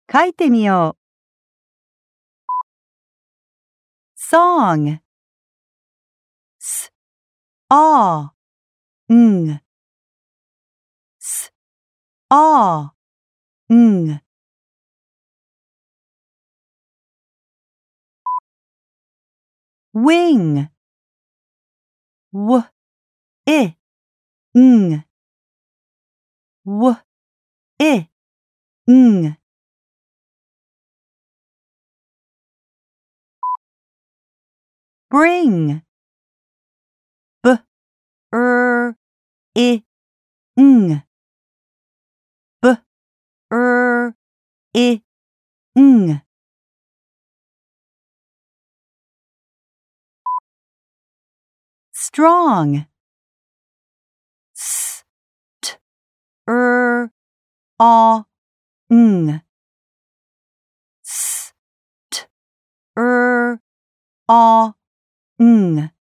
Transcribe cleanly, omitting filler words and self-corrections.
書いてみよう。song s a ng s a ng wing w I ng w I ng bring b I ng b I ng strong s t a ng s t a ng